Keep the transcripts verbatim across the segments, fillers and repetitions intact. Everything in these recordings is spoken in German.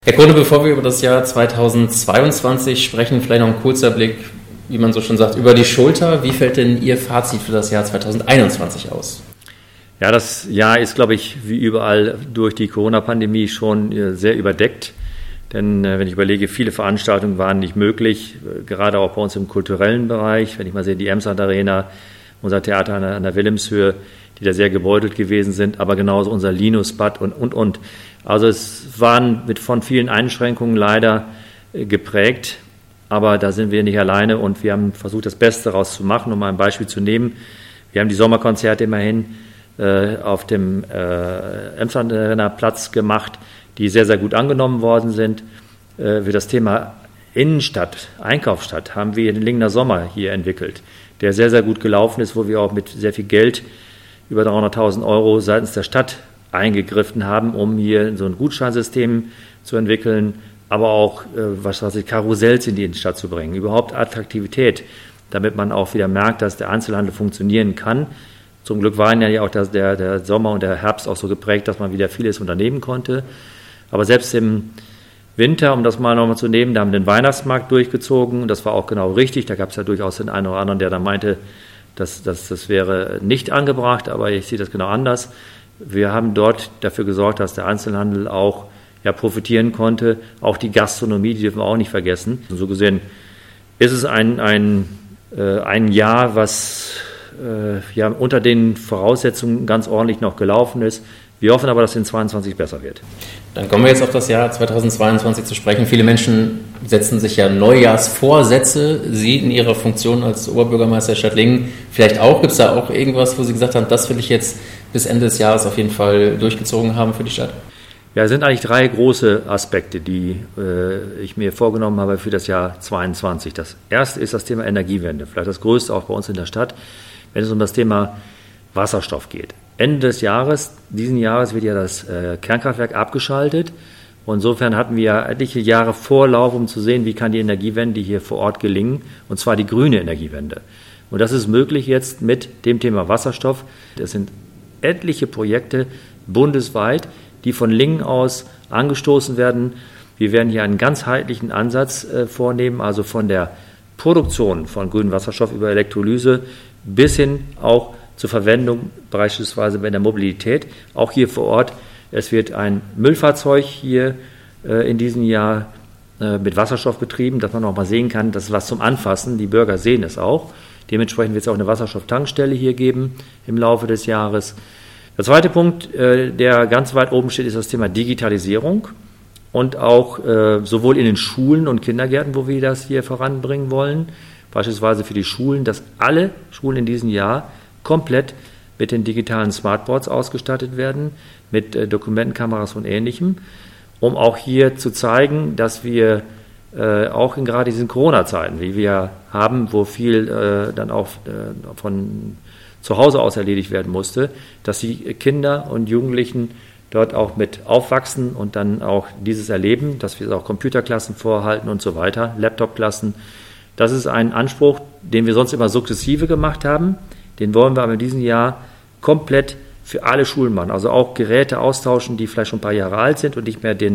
Herr Kohle, bevor wir über das Jahr zweitausendzweiundzwanzig sprechen, vielleicht noch ein kurzer Blick, wie man so schon sagt, über die Schulter. Wie fällt denn Ihr Fazit für das Jahr zweitausendeinundzwanzig aus? Ja, das Jahr ist, glaube ich, wie überall durch die Corona-Pandemie schon sehr überdeckt. Denn wenn ich überlege, viele Veranstaltungen waren nicht möglich, gerade auch bei uns im kulturellen Bereich. Wenn ich mal sehe, die Emsland Arena, unser Theater an der, an der Wilhelmshöhe, die da sehr gebeutelt gewesen sind, aber genauso unser Linusbad und, und, und. Also es waren mit von vielen Einschränkungen leider geprägt, aber da sind wir nicht alleine und wir haben versucht, das Beste daraus zu machen, um mal ein Beispiel zu nehmen. Wir haben die Sommerkonzerte immerhin äh, auf dem äh, Emsland Arena Platz gemacht, die sehr, sehr gut angenommen worden sind. Äh, für das Thema Innenstadt, Einkaufsstadt haben wir den Lingner Sommer hier entwickelt, der sehr, sehr gut gelaufen ist, wo wir auch mit sehr viel Geld, über dreihunderttausend Euro seitens der Stadt eingegriffen haben, um hier so ein Gutscheinsystem zu entwickeln, aber auch äh, was weiß ich, Karussells in die Innenstadt zu bringen, überhaupt Attraktivität, damit man auch wieder merkt, dass der Einzelhandel funktionieren kann. Zum Glück waren ja auch das, der, der Sommer und der Herbst auch so geprägt, dass man wieder vieles unternehmen konnte. Aber selbst im Winter, um das mal nochmal zu nehmen, da haben wir den Weihnachtsmarkt durchgezogen und das war auch genau richtig. Da gab es ja durchaus den einen oder anderen, der dann meinte, dass, dass das wäre nicht angebracht, aber ich sehe das genau anders. Wir haben dort dafür gesorgt, dass der Einzelhandel auch ja, profitieren konnte. Auch die Gastronomie, die dürfen wir auch nicht vergessen. Und so gesehen ist es ein, ein, äh, ein Jahr, was äh, ja, unter den Voraussetzungen ganz ordentlich noch gelaufen ist. Wir hoffen aber, dass es in zweiundzwanzig besser wird. Dann kommen wir jetzt auf das Jahr zweitausendzweiundzwanzig zu sprechen. Viele Menschen setzen sich ja Neujahrsvorsätze. Sie in Ihrer Funktion als Oberbürgermeister der Stadt Lingen vielleicht auch. Gibt es da auch irgendwas, wo Sie gesagt haben, das will ich jetzt bis Ende des Jahres auf jeden Fall durchgezogen haben für die Stadt? Ja, es sind eigentlich drei große Aspekte, die äh, ich mir vorgenommen habe für das Jahr zweiundzwanzig. Das erste ist das Thema Energiewende, vielleicht das größte auch bei uns in der Stadt, wenn es um das Thema Wasserstoff geht. Ende des Jahres, diesen Jahres, wird ja das äh, Kernkraftwerk abgeschaltet. Und insofern hatten wir ja etliche Jahre Vorlauf, um zu sehen, wie kann die Energiewende hier vor Ort gelingen, und zwar die grüne Energiewende. Und das ist möglich jetzt mit dem Thema Wasserstoff. Das sind etliche Projekte bundesweit, die von Lingen aus angestoßen werden. Wir werden hier einen ganzheitlichen Ansatz äh, vornehmen, also von der Produktion von grünem Wasserstoff über Elektrolyse bis hin auch zur Verwendung beispielsweise bei der Mobilität, auch hier vor Ort. Es wird ein Müllfahrzeug hier äh, in diesem Jahr äh, mit Wasserstoff betrieben, dass man auch mal sehen kann, das ist was zum Anfassen, die Bürger sehen es auch. Dementsprechend wird es auch eine Wasserstofftankstelle hier geben im Laufe des Jahres. Der zweite Punkt, äh, der ganz weit oben steht, ist das Thema Digitalisierung und auch äh, sowohl in den Schulen und Kindergärten, wo wir das hier voranbringen wollen, beispielsweise für die Schulen, dass alle Schulen in diesem Jahr komplett mit den digitalen Smartboards ausgestattet werden, mit äh, Dokumentenkameras und Ähnlichem, um auch hier zu zeigen, dass wir äh, auch in gerade diesen Corona-Zeiten, wie wir haben, wo viel äh, dann auch äh, von zu Hause aus erledigt werden musste, dass die Kinder und Jugendlichen dort auch mit aufwachsen und dann auch dieses erleben, dass wir auch Computerklassen vorhalten und so weiter, Laptopklassen. Das ist ein Anspruch, den wir sonst immer sukzessive gemacht haben. Den wollen wir aber in diesem Jahr komplett für alle Schulen machen. Also auch Geräte austauschen, die vielleicht schon ein paar Jahre alt sind und nicht mehr den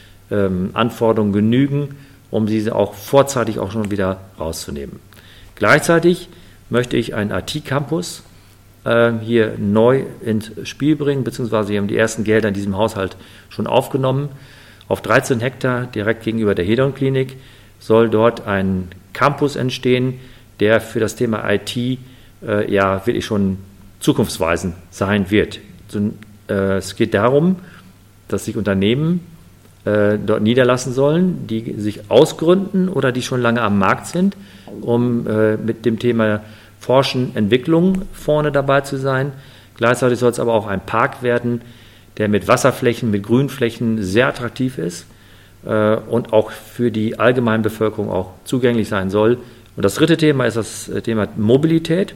ähm, Anforderungen genügen, um diese auch vorzeitig auch schon wieder rauszunehmen. Gleichzeitig möchte ich einen I T-Campus äh, hier neu ins Spiel bringen, beziehungsweise wir haben die ersten Gelder in diesem Haushalt schon aufgenommen. Auf dreizehn Hektar direkt gegenüber der Hedon-Klinik soll dort ein Campus entstehen, der für das Thema I T äh, ja wirklich schon zukunftsweisend sein wird. So, äh, es geht darum, dass sich Unternehmen äh, dort niederlassen sollen, die sich ausgründen oder die schon lange am Markt sind, um äh, mit dem Thema Forschen, Entwicklung vorne dabei zu sein. Gleichzeitig soll es aber auch ein Park werden, der mit Wasserflächen, mit Grünflächen sehr attraktiv ist äh, und auch für die allgemeine Bevölkerung auch zugänglich sein soll. Und das dritte Thema ist das Thema Mobilität,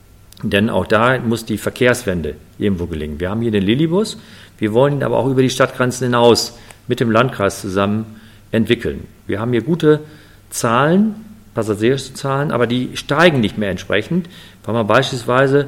denn auch da muss die Verkehrswende irgendwo gelingen. Wir haben hier den Lilibus, wir wollen ihn aber auch über die Stadtgrenzen hinaus mit dem Landkreis zusammen entwickeln. Wir haben hier gute Zahlen, Passagierzahlen, aber die steigen nicht mehr entsprechend, weil man beispielsweise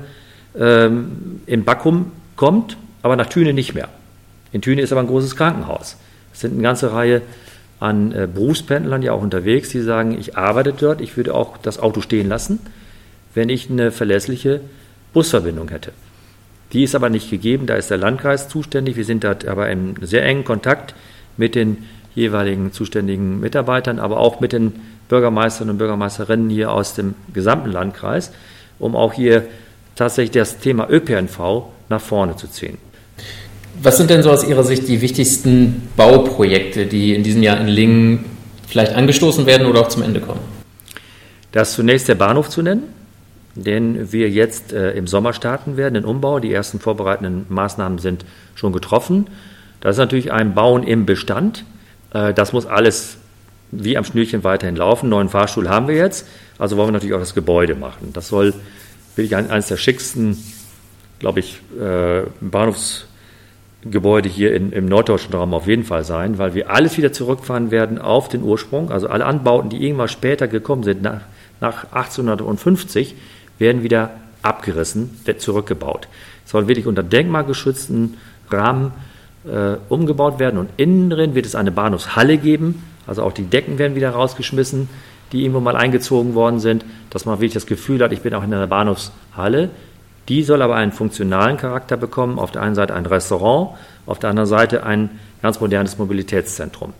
ähm, in Backum kommt, aber nach Thüne nicht mehr. In Thüne ist aber ein großes Krankenhaus. Es sind eine ganze Reihe an äh, Berufspendlern ja auch unterwegs, die sagen, ich arbeite dort, ich würde auch das Auto stehen lassen, wenn ich eine verlässliche Busverbindung hätte. Die ist aber nicht gegeben, da ist der Landkreis zuständig. Wir sind da aber in sehr engen Kontakt mit den jeweiligen zuständigen Mitarbeitern, aber auch mit den Bürgermeistern und Bürgermeisterinnen hier aus dem gesamten Landkreis, um auch hier tatsächlich das Thema Ö P N V nach vorne zu ziehen. Was sind denn so aus Ihrer Sicht die wichtigsten Bauprojekte, die in diesem Jahr in Lingen vielleicht angestoßen werden oder auch zum Ende kommen? Das ist zunächst der Bahnhof zu nennen, den wir jetzt äh, im Sommer starten werden, den Umbau. Die ersten vorbereitenden Maßnahmen sind schon getroffen. Das ist natürlich ein Bauen im Bestand. Äh, das muss alles wie am Schnürchen weiterhin laufen. Einen neuen Fahrstuhl haben wir jetzt, also wollen wir natürlich auch das Gebäude machen. Das soll wirklich eines der schicksten, glaube ich, äh, Bahnhofs Gebäude hier in, im norddeutschen Raum auf jeden Fall sein, weil wir alles wieder zurückfahren werden auf den Ursprung. Also alle Anbauten, die irgendwann später gekommen sind, nach, nach achtzehnhundertfünfzig, werden wieder abgerissen, wird zurückgebaut. Es soll wirklich unter denkmalgeschützten Rahmen äh, umgebaut werden und innen drin wird es eine Bahnhofshalle geben, also auch die Decken werden wieder rausgeschmissen, die irgendwo mal eingezogen worden sind, dass man wirklich das Gefühl hat, ich bin auch in einer Bahnhofshalle. Die soll aber einen funktionalen Charakter bekommen. Auf der einen Seite ein Restaurant, auf der anderen Seite ein ganz modernes Mobilitätszentrum.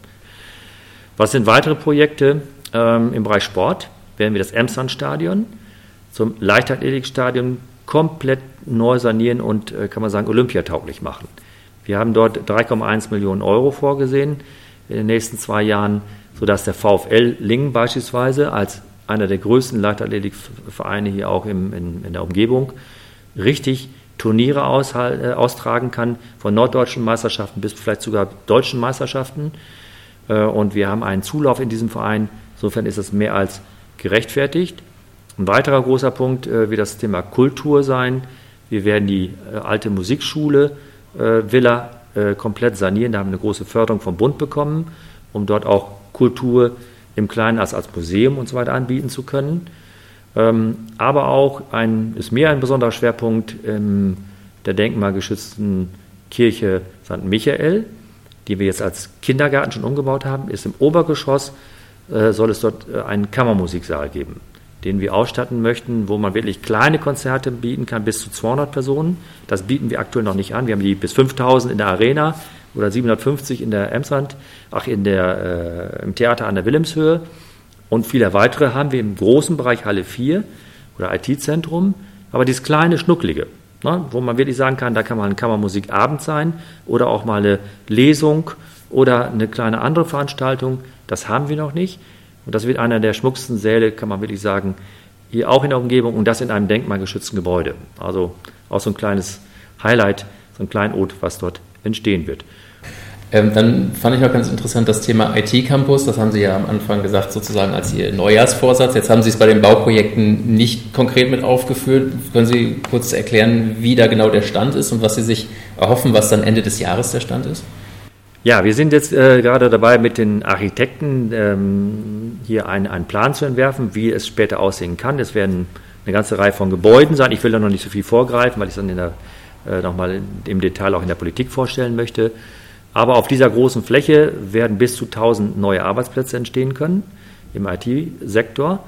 Was sind weitere Projekte? Ähm, im Bereich Sport werden wir das Emsland-Stadion zum Leichtathletikstadion komplett neu sanieren und, äh, kann man sagen, olympiatauglich machen. Wir haben dort drei Komma eins Millionen Euro vorgesehen in den nächsten zwei Jahren, sodass der VfL Lingen beispielsweise als einer der größten Leichtathletikvereine hier auch im, in, in der Umgebung richtig Turniere aus, äh, austragen kann, von norddeutschen Meisterschaften bis vielleicht sogar deutschen Meisterschaften. Äh, und wir haben einen Zulauf in diesem Verein. Insofern ist das mehr als gerechtfertigt. Ein weiterer großer Punkt äh, wird das Thema Kultur sein. Wir werden die äh, alte Musikschule äh, Villa äh, komplett sanieren. Da haben wir eine große Förderung vom Bund bekommen, um dort auch Kultur im Kleinen als, als Museum und so weiter anbieten zu können. Ähm, aber auch ein, ist mehr ein besonderer Schwerpunkt in der denkmalgeschützten Kirche Sankt Michael, die wir jetzt als Kindergarten schon umgebaut haben, ist im Obergeschoss, äh, soll es dort äh, einen Kammermusiksaal geben, den wir ausstatten möchten, wo man wirklich kleine Konzerte bieten kann, bis zu zweihundert Personen. Das bieten wir aktuell noch nicht an. Wir haben die bis fünftausend in der Arena oder siebenhundertfünfzig in der Emsland, ach in der, äh, im Theater an der Wilhelmshöhe. Und viele weitere haben wir im großen Bereich Halle vier oder I T-Zentrum, aber dieses kleine, schnucklige, ne, wo man wirklich sagen kann, da kann mal ein Kammermusikabend sein oder auch mal eine Lesung oder eine kleine andere Veranstaltung, das haben wir noch nicht. Und das wird einer der schmucksten Säle, kann man wirklich sagen, hier auch in der Umgebung und das in einem denkmalgeschützten Gebäude. Also auch so ein kleines Highlight, so ein Kleinod, was dort entstehen wird. Ähm, dann fand ich auch ganz interessant das Thema I T-Campus. Das haben Sie ja am Anfang gesagt, sozusagen als Ihr Neujahrsvorsatz. Jetzt haben Sie es bei den Bauprojekten nicht konkret mit aufgeführt. Können Sie kurz erklären, wie da genau der Stand ist und was Sie sich erhoffen, was dann Ende des Jahres der Stand ist? Ja, wir sind jetzt äh, gerade dabei, mit den Architekten ähm, hier einen, einen Plan zu entwerfen, wie es später aussehen kann. Es werden eine ganze Reihe von Gebäuden sein. Ich will da noch nicht so viel vorgreifen, weil ich es dann in der, äh, nochmal im Detail auch in der Politik vorstellen möchte. Aber auf dieser großen Fläche werden bis zu tausend neue Arbeitsplätze entstehen können im I T-Sektor.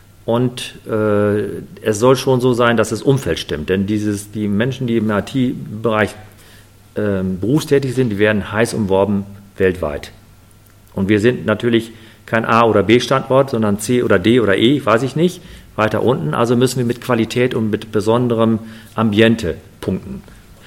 Und äh, es soll schon so sein, dass das Umfeld stimmt. Denn dieses, die Menschen, die im I T-Bereich äh, berufstätig sind, die werden heiß umworben weltweit. Und wir sind natürlich kein A- oder B-Standort, sondern C oder D oder E, weiß ich nicht, weiter unten. Also müssen wir mit Qualität und mit besonderem Ambiente punkten.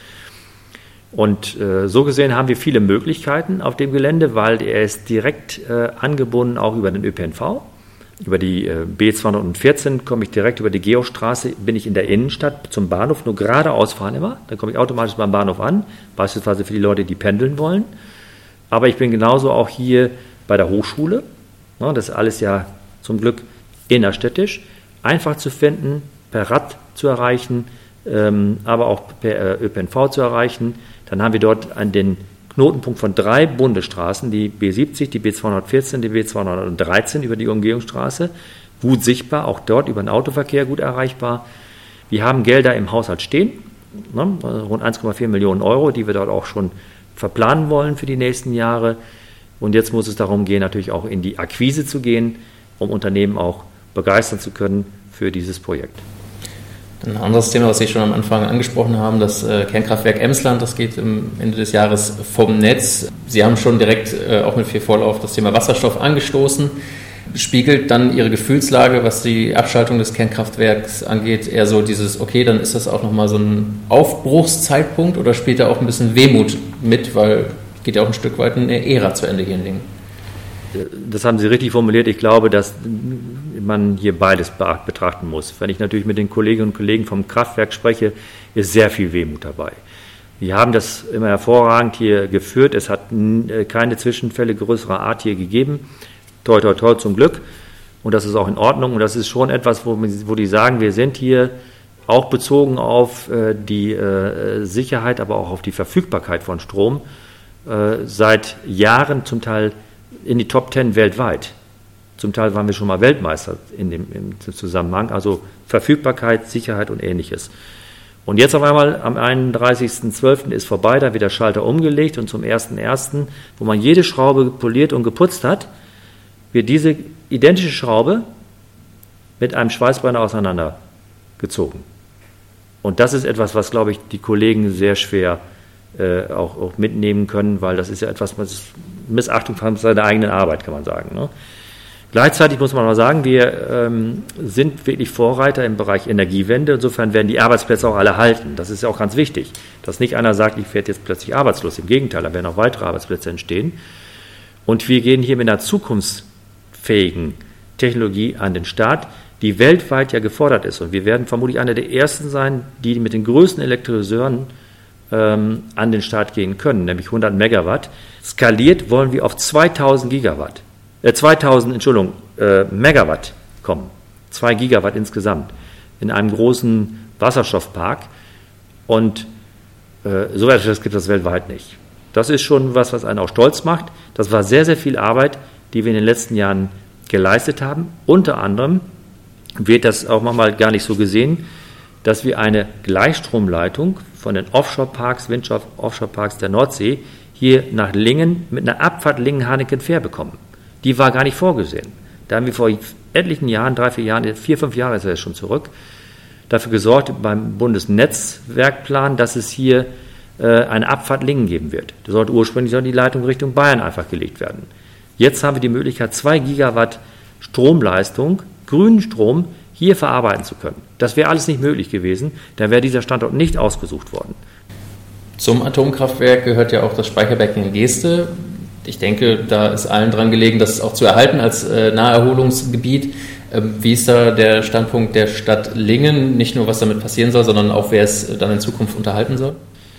Und äh, so gesehen haben wir viele Möglichkeiten auf dem Gelände, weil er ist direkt äh, angebunden auch über den Ö P N V. Über die äh, B zweihundertvierzehn komme ich direkt über die Georgstraße, bin ich in der Innenstadt zum Bahnhof, nur geradeaus fahren immer. Dann komme ich automatisch beim Bahnhof an, beispielsweise für die Leute, die pendeln wollen. Aber ich bin genauso auch hier bei der Hochschule. Ja, das ist alles ja zum Glück innerstädtisch. Einfach zu finden, per Rad zu erreichen, ähm, aber auch per äh, Ö P N V zu erreichen. Dann haben wir dort an den Knotenpunkt von drei Bundesstraßen, die B siebzig, die B zweihundertvierzehn, die B zweihundertdreizehn über die Umgehungsstraße, gut sichtbar, auch dort über den Autoverkehr gut erreichbar. Wir haben Gelder im Haushalt stehen, ne, rund eins Komma vier Millionen Euro, die wir dort auch schon verplanen wollen für die nächsten Jahre. Und jetzt muss es darum gehen, natürlich auch in die Akquise zu gehen, um Unternehmen auch begeistern zu können für dieses Projekt. Ein anderes Thema, was Sie schon am Anfang angesprochen haben, das äh, Kernkraftwerk Emsland, das geht am Ende des Jahres vom Netz. Sie haben schon direkt äh, auch mit viel Vorlauf das Thema Wasserstoff angestoßen. Spiegelt dann Ihre Gefühlslage, was die Abschaltung des Kernkraftwerks angeht, eher so dieses, okay, dann ist das auch nochmal so ein Aufbruchszeitpunkt, oder spielt da auch ein bisschen Wehmut mit, weil geht ja auch ein Stück weit eine Ära zu Ende hier in Dingen? Das haben Sie richtig formuliert. Ich glaube, dass man hier beides betrachten muss. Wenn ich natürlich mit den Kolleginnen und Kollegen vom Kraftwerk spreche, ist sehr viel Wehmut dabei. Wir haben das immer hervorragend hier geführt. Es hat keine Zwischenfälle größerer Art hier gegeben. Toi, toi, toi, zum Glück. Und das ist auch in Ordnung. Und das ist schon etwas, wo, wo die sagen, wir sind hier auch bezogen auf äh, die äh, Sicherheit, aber auch auf die Verfügbarkeit von Strom äh, seit Jahren zum Teil in die Top Ten weltweit. Zum Teil waren wir schon mal Weltmeister in dem im Zusammenhang. Also Verfügbarkeit, Sicherheit und Ähnliches. Und jetzt auf einmal am einunddreißigsten zwölften ist vorbei, da wird der Schalter umgelegt und zum ersten ersten, wo man jede Schraube poliert und geputzt hat, wird diese identische Schraube mit einem Schweißbrenner auseinandergezogen. Und das ist etwas, was, glaube ich, die Kollegen sehr schwer äh, auch, auch mitnehmen können, weil das ist ja etwas, was Missachtung von seiner eigenen Arbeit, kann man sagen. Ne? Gleichzeitig muss man mal sagen, wir ähm, sind wirklich Vorreiter im Bereich Energiewende. Insofern werden die Arbeitsplätze auch alle halten. Das ist ja auch ganz wichtig, dass nicht einer sagt, ich werde jetzt plötzlich arbeitslos. Im Gegenteil, da werden auch weitere Arbeitsplätze entstehen. Und wir gehen hier mit einer zukunftsfähigen Technologie an den Start, die weltweit ja gefordert ist. Und wir werden vermutlich einer der ersten sein, die mit den größten Elektrolyseuren ähm, an den Start gehen können, nämlich hundert Megawatt. Skaliert wollen wir auf zweitausend Gigawatt. zweitausend, Entschuldigung, äh, Megawatt kommen, zwei Gigawatt insgesamt, in einem großen Wasserstoffpark. Und äh, so etwas gibt es weltweit nicht. Das ist schon was, was einen auch stolz macht. Das war sehr, sehr viel Arbeit, die wir in den letzten Jahren geleistet haben. Unter anderem wird das auch manchmal gar nicht so gesehen, dass wir eine Gleichstromleitung von den Offshore-Parks, Wind-Offshore-Parks der Nordsee hier nach Lingen mit einer Abfahrt Lingen-Hanecken-Fähr bekommen. Die war gar nicht vorgesehen. Da haben wir vor etlichen Jahren, drei, vier Jahren, vier, fünf Jahre ist er schon zurück, dafür gesorgt beim Bundesnetzwerkplan, dass es hier äh, eine Abfahrt Lingen geben wird. Da sollte ursprünglich soll die Leitung Richtung Bayern einfach gelegt werden. Jetzt haben wir die Möglichkeit, zwei Gigawatt Stromleistung, grünen Strom, hier verarbeiten zu können. Das wäre alles nicht möglich gewesen, dann wäre dieser Standort nicht ausgesucht worden. Zum Atomkraftwerk gehört ja auch das Speicherbecken in Geeste. Ich denke, da ist allen dran gelegen, das auch zu erhalten als äh, Naherholungsgebiet. Ähm, wie ist da der Standpunkt der Stadt Lingen? Nicht nur, was damit passieren soll, sondern auch, wer es dann in Zukunft unterhalten soll?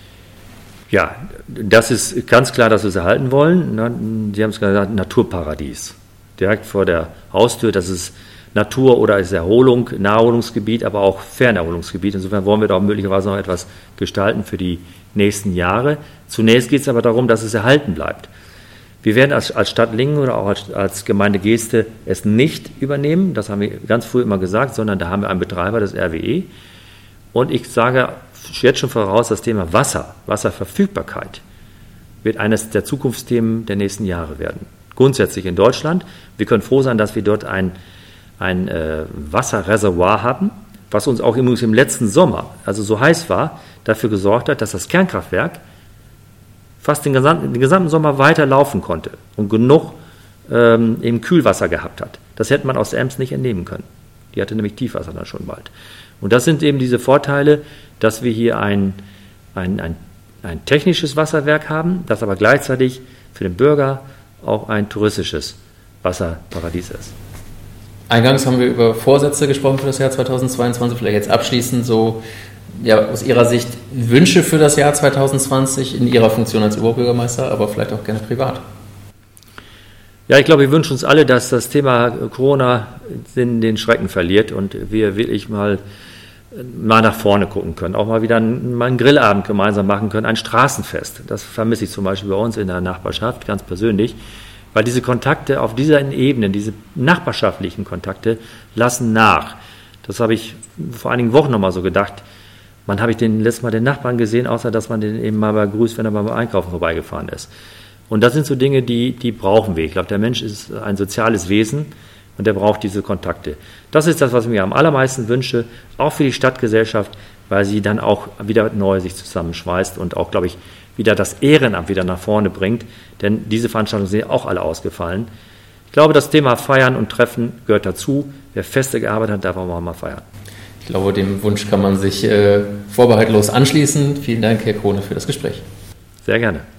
Ja, das ist ganz klar, dass wir es erhalten wollen. Sie haben es gesagt, Naturparadies. Direkt vor der Haustür, das ist Natur oder ist Erholung, Naherholungsgebiet, aber auch Fernerholungsgebiet. Insofern wollen wir da auch möglicherweise noch etwas gestalten für die nächsten Jahre. Zunächst geht es aber darum, dass es erhalten bleibt. Wir werden als, als Stadt Lingen oder auch als, als Gemeinde Geeste es nicht übernehmen, das haben wir ganz früh immer gesagt, sondern da haben wir einen Betreiber, das R W E. Und ich sage jetzt schon voraus, das Thema Wasser, Wasserverfügbarkeit wird eines der Zukunftsthemen der nächsten Jahre werden. Grundsätzlich in Deutschland. Wir können froh sein, dass wir dort ein, ein äh, Wasserreservoir haben, was uns auch übrigens im letzten Sommer, also so heiß war, dafür gesorgt hat, dass das Kernkraftwerk fast den gesamten, den gesamten Sommer weiter laufen konnte und genug ähm, eben Kühlwasser gehabt hat. Das hätte man aus der Ems nicht entnehmen können. Die hatte nämlich Tiefwasser dann schon bald. Und das sind eben diese Vorteile, dass wir hier ein, ein, ein, ein technisches Wasserwerk haben, das aber gleichzeitig für den Bürger auch ein touristisches Wasserparadies ist. Eingangs haben wir über Vorsätze gesprochen für das Jahr zweitausendzweiundzwanzig, vielleicht jetzt abschließend so, ja, aus Ihrer Sicht Wünsche für das Jahr zweitausendzwanzig in Ihrer Funktion als Oberbürgermeister, aber vielleicht auch gerne privat. Ja, ich glaube, wir wünschen uns alle, dass das Thema Corona den Schrecken verliert und wir wirklich mal, mal nach vorne gucken können, auch mal wieder einen, mal einen Grillabend gemeinsam machen können, ein Straßenfest. Das vermisse ich zum Beispiel bei uns in der Nachbarschaft ganz persönlich, weil diese Kontakte auf dieser Ebene, diese nachbarschaftlichen Kontakte lassen nach. Das habe ich vor einigen Wochen nochmal so gedacht. Man habe ich den letztes Mal den Nachbarn gesehen, außer dass man den eben mal begrüßt, wenn er beim Einkaufen vorbeigefahren ist. Und das sind so Dinge, die, die brauchen wir. Ich glaube, der Mensch ist ein soziales Wesen und der braucht diese Kontakte. Das ist das, was ich mir am allermeisten wünsche, auch für die Stadtgesellschaft, weil sie dann auch wieder neu sich zusammenschweißt und auch, glaube ich, wieder das Ehrenamt wieder nach vorne bringt. Denn diese Veranstaltungen sind ja auch alle ausgefallen. Ich glaube, das Thema Feiern und Treffen gehört dazu. Wer Feste gearbeitet hat, darf auch mal feiern. Ich glaube, dem Wunsch kann man sich äh, vorbehaltlos anschließen. Vielen Dank, Herr Krone, für das Gespräch. Sehr gerne.